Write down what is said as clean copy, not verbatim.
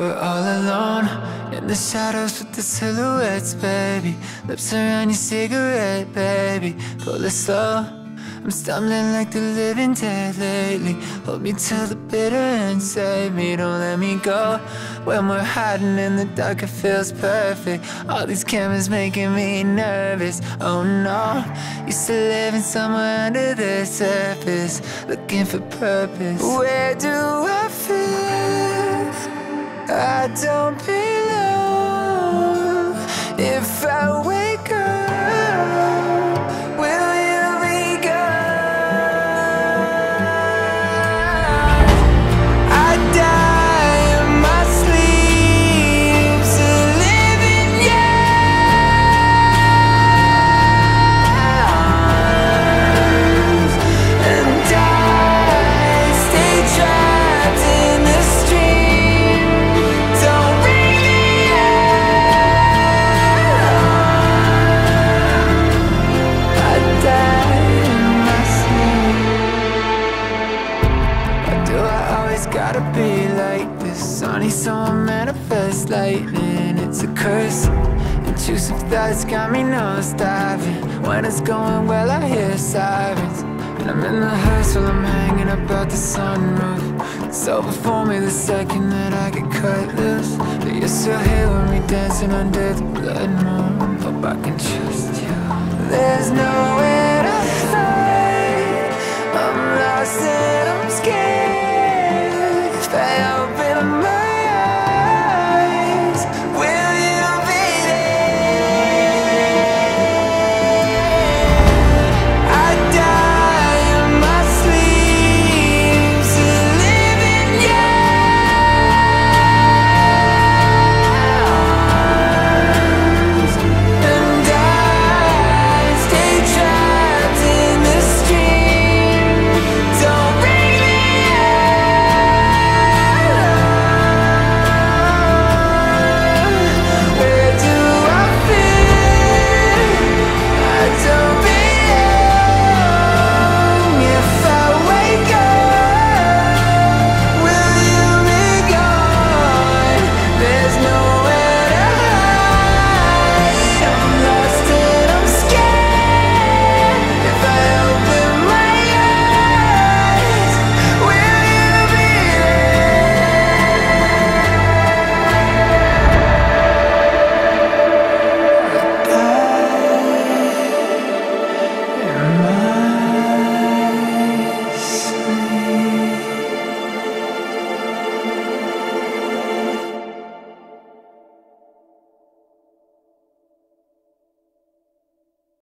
We're all alone in the shadows with the silhouettes, baby. Lips around your cigarette, baby. Pull it slow. I'm stumbling like the living dead lately. Hold me till the bitter end, save me, don't let me go. When we're hiding in the dark, it feels perfect. All these cameras making me nervous. Oh no, used to living somewhere under the surface, looking for purpose. Where do I fit? I don't belong. If I wake up, will you be gone? I die in my sleep, still living, yeah. And I stay trapped in the stream. Don't bring me out. I die in my sleep. Why do I always gotta be like this? I need someone manifest lightning. It's a curse. Intrusive thoughts got me nosediving. When it's going well, I hear sirens. And I'm in the hearse while I'm hanging about the sunroof. It's over for me the second that I get cut loose. But you're still here with me, dancing under the blood moon. Hope I can trust you. There's nowhere to hide. I'm lost and I'm scared. If I